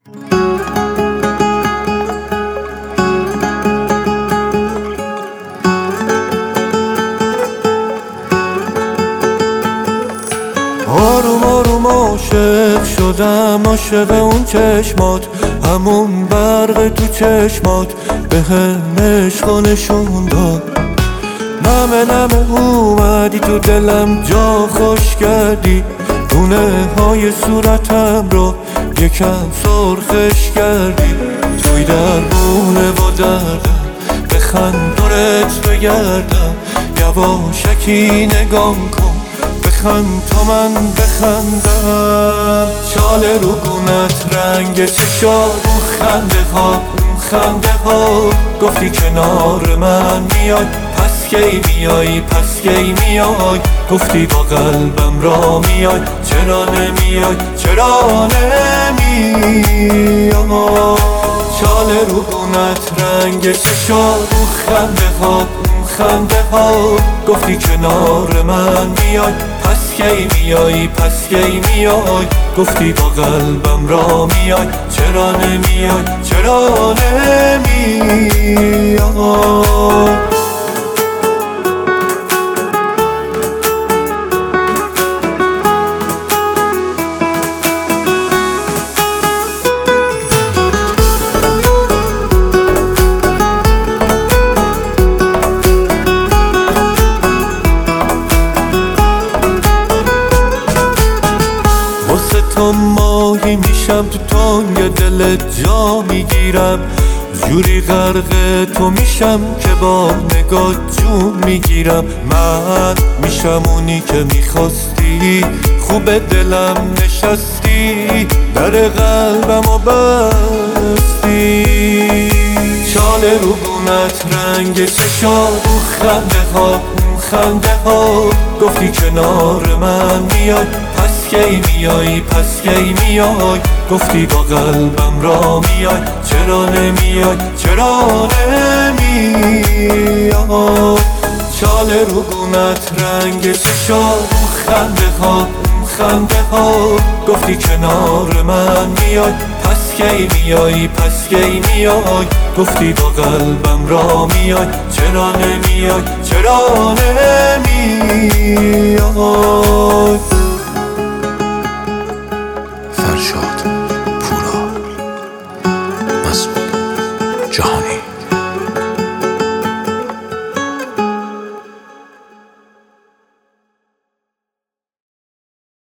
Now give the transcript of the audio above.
آروم آروم عاشق شدم، عاشق اون چشمات، همون برق تو چشمات به هم عشق نشون داد. نمه نمه اومدی تو دلم، جا خوش کردی، گونه های صورتم رو یکم سرخش کردی. توی دربونه و دردم بخند دورت بگردم، یواشکی نگام کن بخند تا من بخندم. چاله رو گونت رنگ چشات، اون خنده ها اون خنده ها، گفتی کنار من میای پس کی میای پس کی میای، گفتی با قلبم را میای چرا نمیای چرا نمیای. چاله رو گونت رنگ چشات، اون خنده ها اون خنده ها، گفتی کنار من میای پس کی میای پس کی میای، گفتی با قلبم را میای چرا نمیای چرا نمیای. تو ماهی میشم تو تنگ دلت جا میگیرم، جوری غرق تو میشم که با نگاه جون میگیرم. من میشم اونی که میخواستی، خوب دلم نشستی، در قلبم و بستی. چاله رو گونت رنگ چشات، اون خنده ها اون خنده ها، گفتی کنار من میای پس کی میای پس کی میای، گفتی با قلبم را میای چرا نمیای چرا نمیای. چاله رو گونت رنگ چشات، اون خنده ها اون خنده ها، گفتی کنار من میای پس کی میای پس کی میای، گفتی با قلبم را میای چرا نمیای چرا نمیای.